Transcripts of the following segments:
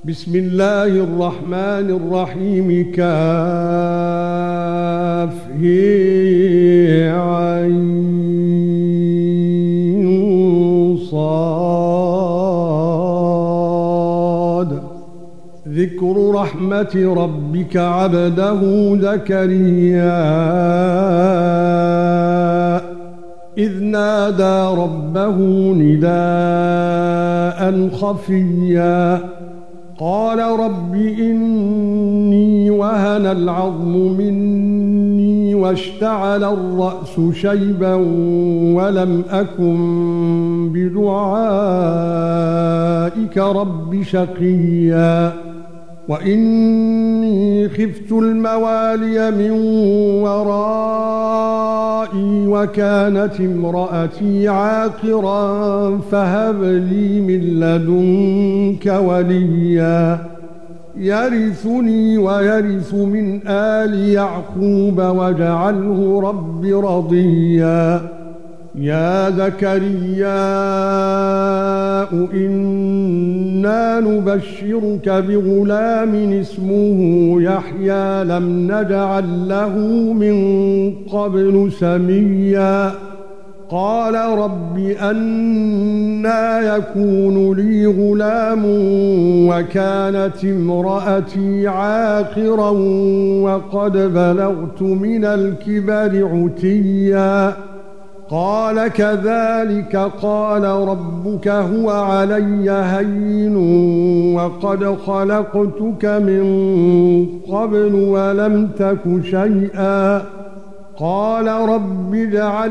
بسم الله الرحمن الرحيم. كافها صاد. ذكر رحمة ربك عبده زكريا إذ نادى ربه نداء خفيا قال رب إني وهن العظم مني واشتعل الرأس شيبا ولم أكن بدعائك رب شقيا وإني خفت الموالي من ورائي وكانت امرأتي عاقرا فهب لي من لدنك وليا يرثني ويرث من آل يعقوب واجعله رب رضيا يا زكريا إنا نبشرك بغلام اسمه يحيى لم نجعل له من قبل سميا قال رب أنى يكون لي غلام وكانت امرأتي عاقرا وقد بلغت من الكبر عتيا قال كذلك قال ربك هو علي هين وقد خلقتك من قبل ولم تك شيئا قال رب اجعل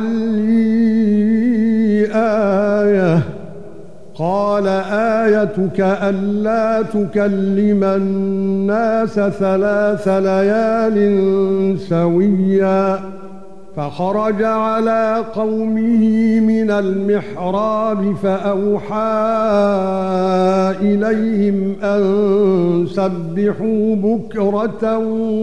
لي آية قال آيتك ألا تكلم الناس 3 ليال سويا فخرج على قومه من المحراب فأوحى إليهم أن سبحوا بكرة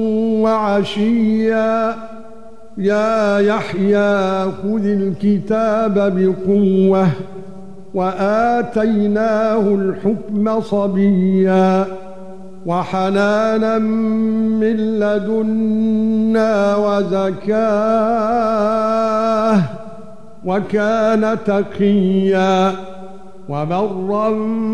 وعشيا يا يحيى خذ الكتاب بقوة وآتيناه الحكم صبيا وحنانا من لدنا وزكاه وكان تقيا وبرا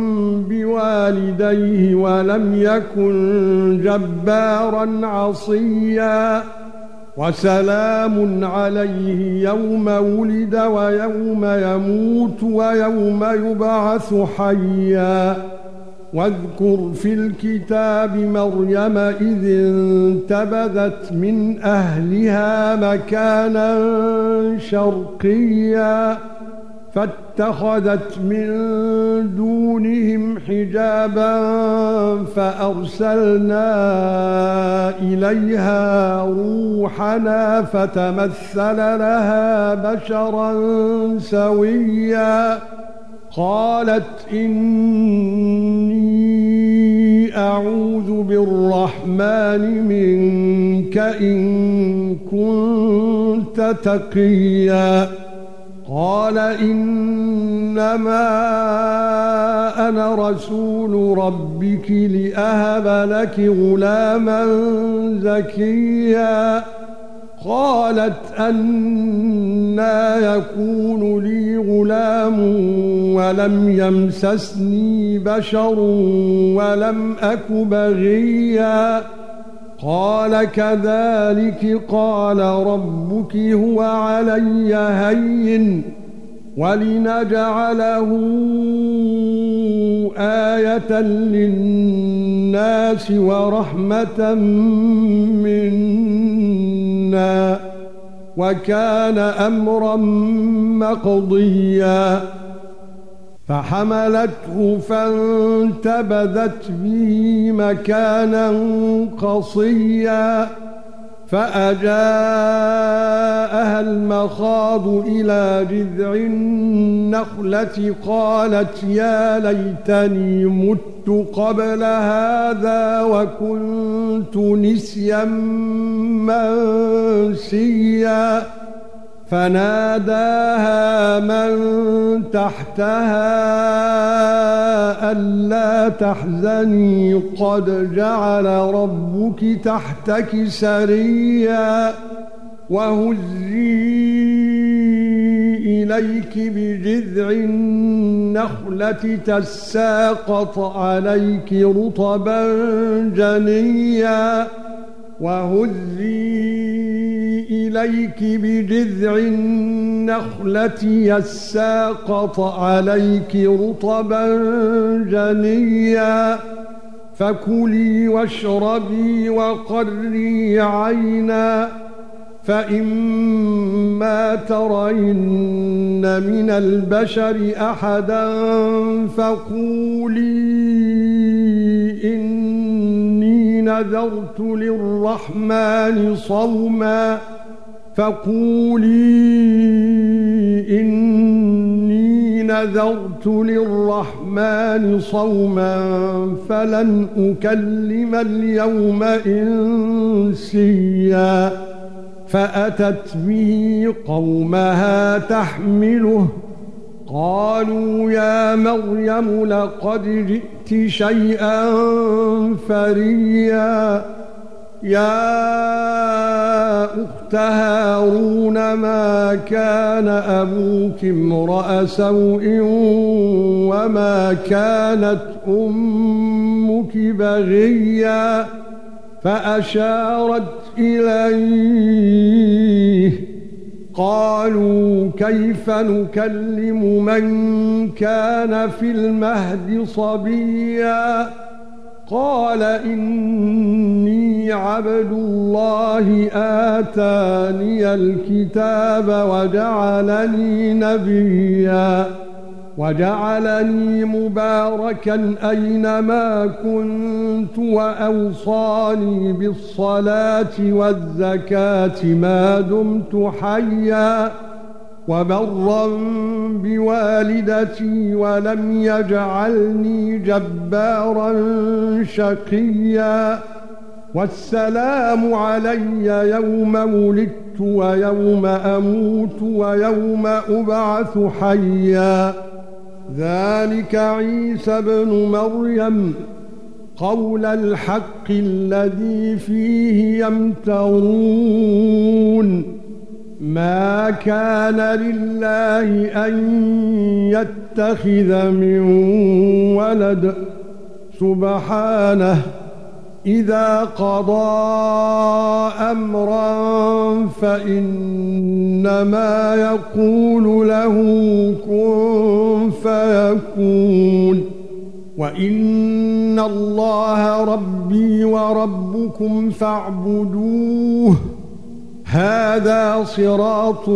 بوالديه ولم يكن جبارا عصيا وسلام عليه يوم ولد ويوم يموت ويوم يبعث حيا واذكر في الكتاب مريم إذ انتبذت من أهلها مكانا شرقيا فاتخذت من دونهم حجابا فأرسلنا إليها روحنا فتمثل لها بشرا سويا قالت إني أعوذ بالرحمن منك إن كنت تقيا قال إنما أنا رسول ربك لأهب لك غلاما زكيا قالت أنى يكون لي غلام ولم يمسسني بشر ولم أك بغيا قال كذلك قال ربك هو علي هين ولنجعله آية للناس ورحمة منا وكان أمرا مقضيا فحملته فانتبذت به مكانا قصيا فأجاءها المخاض إلى جذع النخلة قالت يا ليتني مت قبل هذا وكنت نسيا منسيا فناداها من تحتها ألا تحزني قد جعل ربك تحتك سريا وهزي إليك بجذع النخلة تساقط عليك رطبا جنيا إليك بجذع النخلة يساقط عليك رطبا جنيا فكلي واشربي وقري عينا فإما ترين من البشر أحدا فقولي إني نذرت للرحمن صوما فلن أكلم اليوم إنسيا فأتت به قومها تحمله قالوا يا مريم لقد جئت شيئا فريا يا أخت هارون ما كان أبوك امرأ سوء وما كانت أمك بغيا فأشارت إليه قالوا كيف نكلم من كان في المهد صبيا قال إني عبد الله آتاني الكتاب وجعلني نبيا وجعلني مباركا أينما كنت وأوصاني بالصلاة والزكاة ما دمت حيا وبرا بوالدتي ولم يجعلني جبارا شقيا والسلام علي يوم ولدت ويوم أموت ويوم أبعث حيا ذلك عيسى ابن مريم قول الحق الذي فيه يمترون ما كان لله أن يتخذ من ولد سبحانه إذا قضى أمرا فإنما يقول له كن فيكون وإن الله ربي وربكم فاعبدوه هذا صراط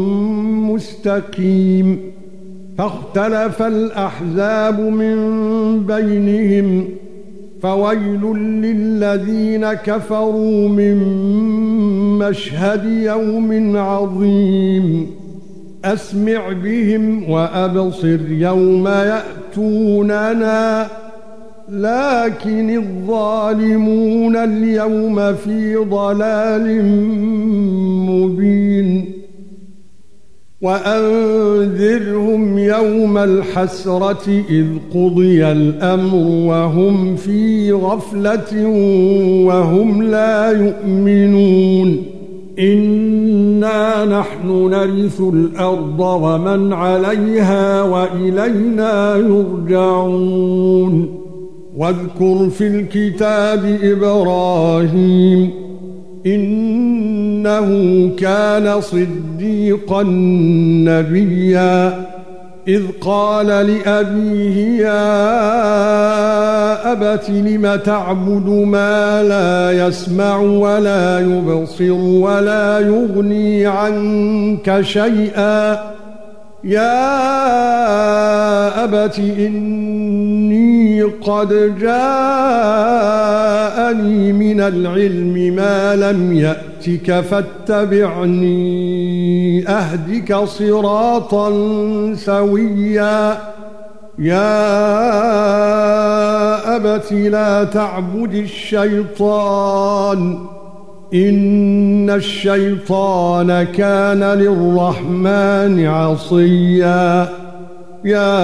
مستقيم فاختلف الأحزاب من بينهم فويل للذين كفروا من مشهد يوم عظيم أسمع بهم وأبصر يوم يأتوننا لكن الظالمون اليوم في ضلال مبين وأنذرهم يوم الحسرة إذ قضي الأمر وهم في غفلة وهم لا يؤمنون إنا نحن نرث الأرض ومن عليها وإلينا يرجعون واذكر في الكتاب إبراهيم إنه كان صديقا نبيا إذ قال لأبيه يا أبت لم تعبد ما لا يسمع ولا يبصر ولا يغني عنك شيئا يا أبت إني قد جاءني من العلم ما لم يأتك فاتبعني أهدك صراطا سويا يا أبت لا تعبد الشيطان إن الشيطان كان للرحمن عصيا يا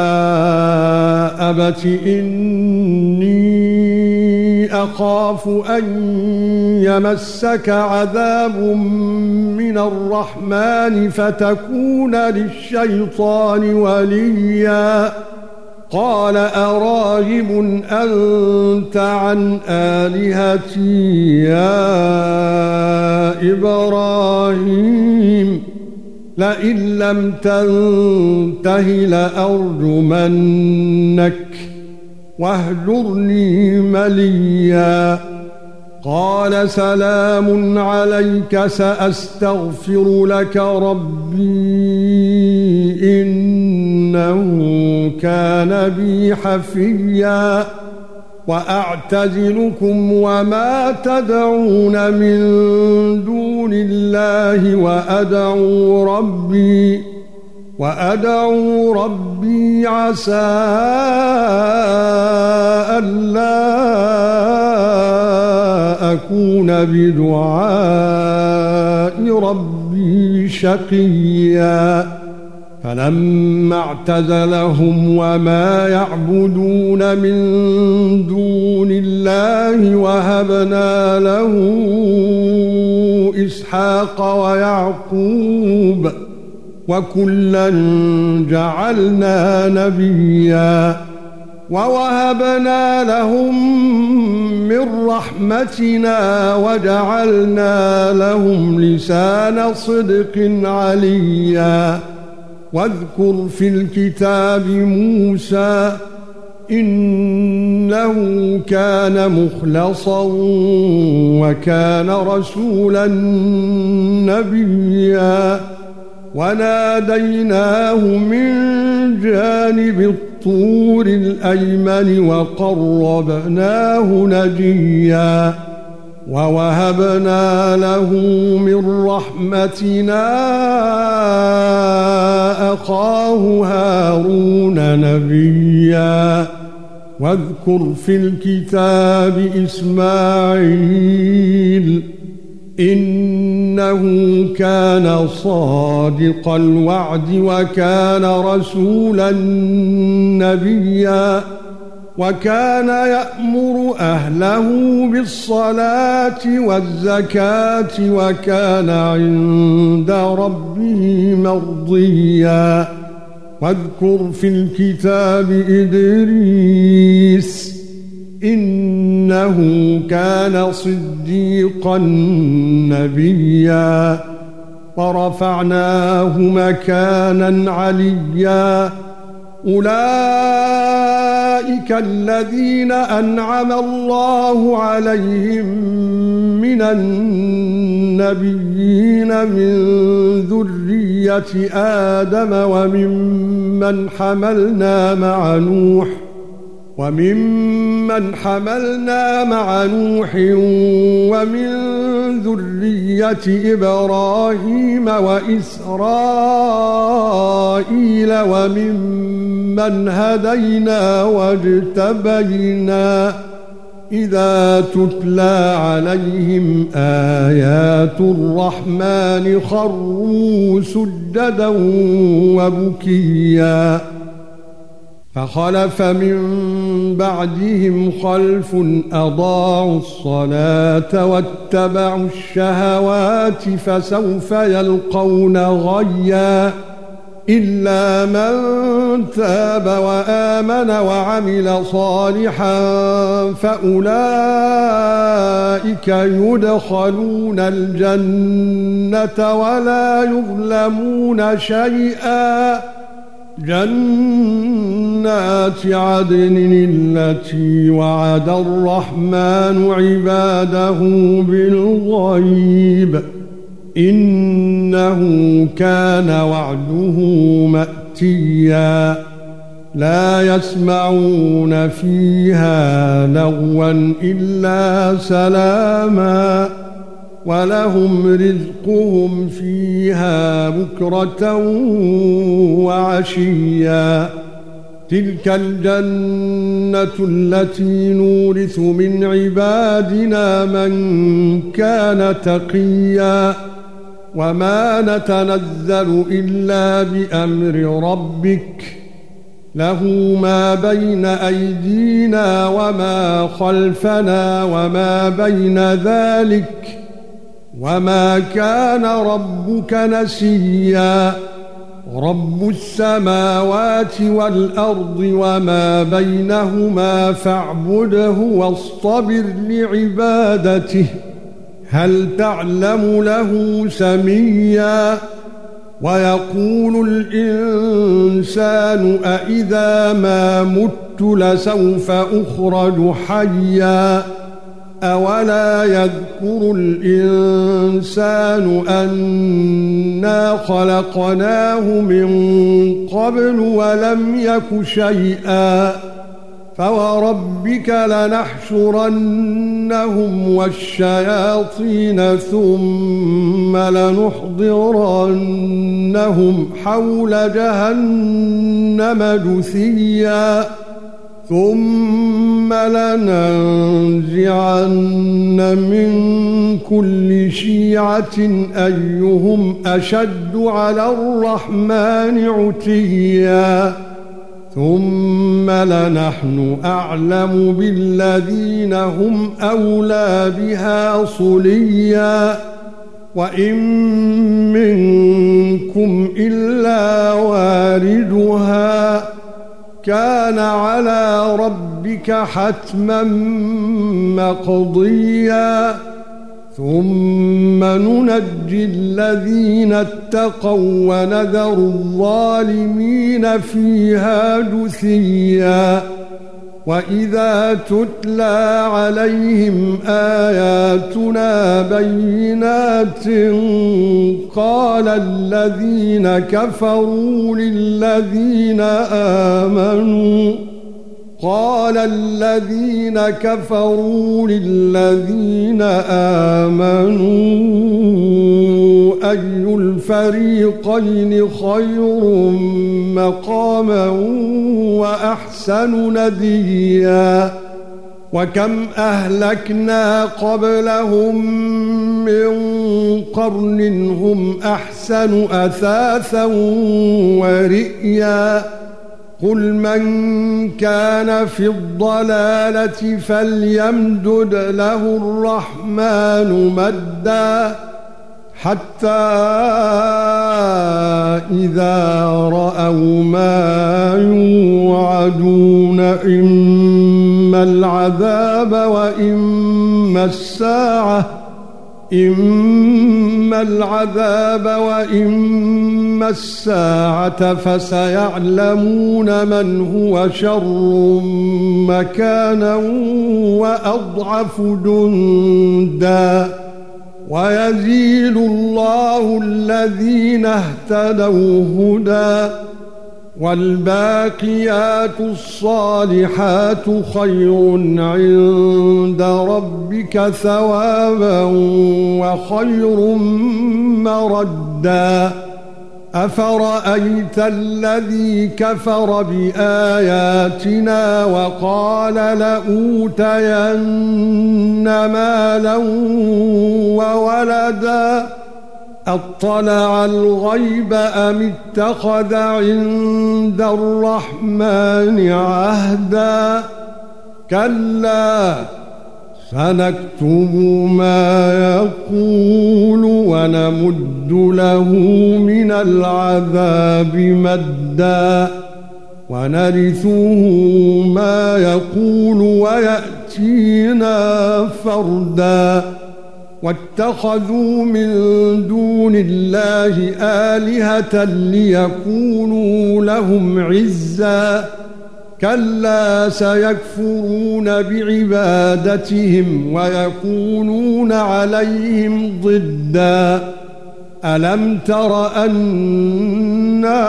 أبت إني أخاف أن يمسك عذاب من الرحمن فتكون للشيطان وليا قال أراغب أنت عن آلهتي يا إبراهيم لئن لم تنته لأرجمنك واهجرني مليا قال سلام عليك سأستغفر لك ربي إنه كان بي حفيا وأعتزلكم وما تدعون من دون الله وأدعو ربي عسى ألا أكون بدعاء ربي شقيا فلما اعتزلهم وما يعبدون من دون الله وهبنا له إسحاق ويعقوب وكلا جعلنا نبيا ووهبنا لهم من رحمتنا وجعلنا لهم لسان صدق عليا واذكر في الكتاب موسى إنه كان مخلصا وكان رسولا نبيا وناديناه من جانب الطور الأيمن وقربناه نجيا ووهبنا له من رحمتنا أخاه هارون نبيا واذكر في الكتاب إسماعيل إنه كان صادق الوعد وكان رسولا نبيا وكان يأمر أهله بالصلاة والزكاة وكان عند ربه مرضيا واذكر في الكتاب إدريس إنه كان صديقا نبيا ورفعناه مكانا عليا أولئك الذين أنعم الله عليهم من النبيين من ذرية آدم وممن حملنا مع نوح ومن ذرية إبراهيم وإسرائيل وممن هدينا واجتبينا إذا تتلى عليهم آيات الرحمن خروا سجدا وبكيا فخلف من بعدهم خلف أضاعوا الصلاة واتبعوا الشهوات فسوف يلقون غيا إلا من تاب وآمن وعمل صالحا فأولئك يدخلون الجنة ولا يظلمون شيئا جنات عدن التي وعد الرحمن عباده بالغيب إنه كان وعده مأتيا لا يسمعون فيها لغوا إلا سلاما ولهم رزقهم فيها بكرة وعشيا تلك الجنة التي نورث من عبادنا من كان تقيا وما نتنزل إلا بأمر ربك له ما بين أيدينا وما خلفنا وما بين ذلك وما كان ربك نسيا رب السماوات والأرض وما بينهما فاعبده واصطبر لعبادته هل تعلم له سميا ويقول الإنسان أإذا ما مت لسوف أخرج حيا أولا يذكر الإنسان أنا خلقناه من قبل ولم يك شيئا فوربك لنحشرنهم والشياطين ثم لنحضرنهم حول جهنم جثيا ثم لننزعن من كل شيعة أيهم أشد على الرحمن عتيا ثم لنحن أعلم بالذين هم أولى بها صليا وإن منكم إلا واردها كان على ربك حتما مقضيا ثم ننجي الذين اتقوا ونذر الظالمين فيها جثيا وإذا تتلى عليهم آياتنا بينات قال الذين كفروا للذين آمنوا أي الفريقين خير مقاما وأحسن نديا وكم أهلكنا قبلهم من قرن هم أحسن أثاثا ورئيا قل من كان في الضلالة فليمدد له الرحمن مدا حتى إذا رأوا ما يوعدون إما العذاب وإما الساعة فسيعلمون من هو شر مكانا وأضعف جندا ويزيد الله الذين اهتدوا هدى والباقيات الصالحات خير عند ربك ثوابا وخير مردا أفرأيت الذي كفر بآياتنا وقال لأوتين مالا وولدا أطلع الغيب أم اتخذ عند الرحمن عهدا كلا سنكتب ما يقول ونمد له من العذاب مدا ونرثه ما يقول ويأتينا فردا واتخذوا من دون الله آلهة ليكونوا لهم عزا كلا سيكفرون بعبادتهم ويكونون عليهم ضدا ألم تر أنا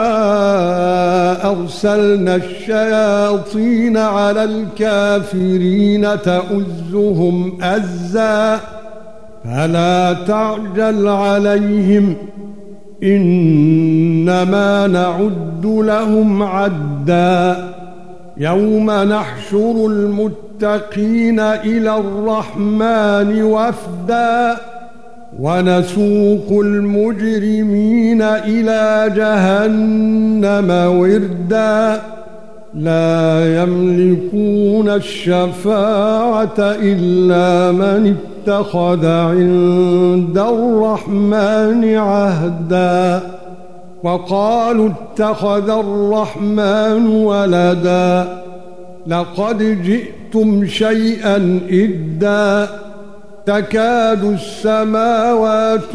أرسلنا الشياطين على الكافرين تؤزهم أزا فلا تعجل عليهم إنما نعد لهم عدا يوم نحشر المتقين إلى الرحمن وفدا ونسوق المجرمين إلى جهنم وردا لا يملكون الشفاعة إلا من اتخذ عند الرحمن عهدا وقالوا اتخذ الرحمن ولدا لقد جئتم شيئا إدا تكاد السماوات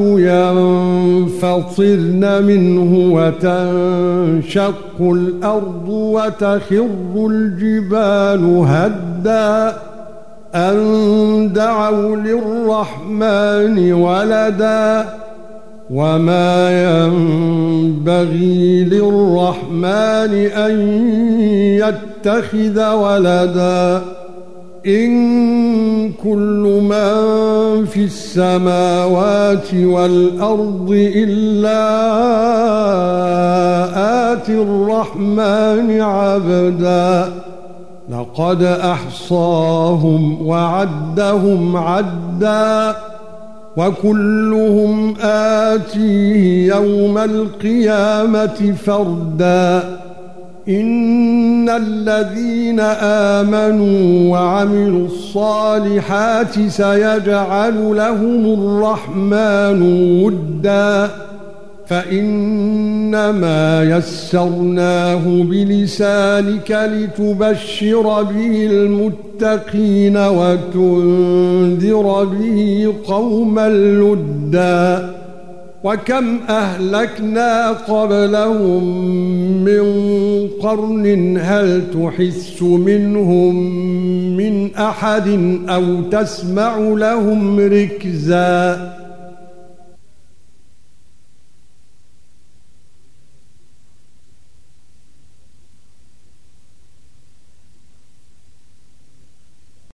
ينفطرن منه وتنشق الأرض وتخر الجبال هدا أن دعوا للرحمن ولدا وما ينبغي للرحمن أن يتخذ ولدا إن كل من في السماوات والأرض إلا آتي الرحمن عبدا لقد أحصاهم وعدهم عدا وكلهم آتيه يوم القيامة فردا إن الذين آمنوا وعملوا الصالحات سيجعل لهم الرحمن ودا فإنما يسرناه بلسانك لتبشر به المتقين وتنذر به قوما لدا وكم أهلكنا قبلهم من قرن هل تحس منهم من أحد أو تسمع لهم ركزا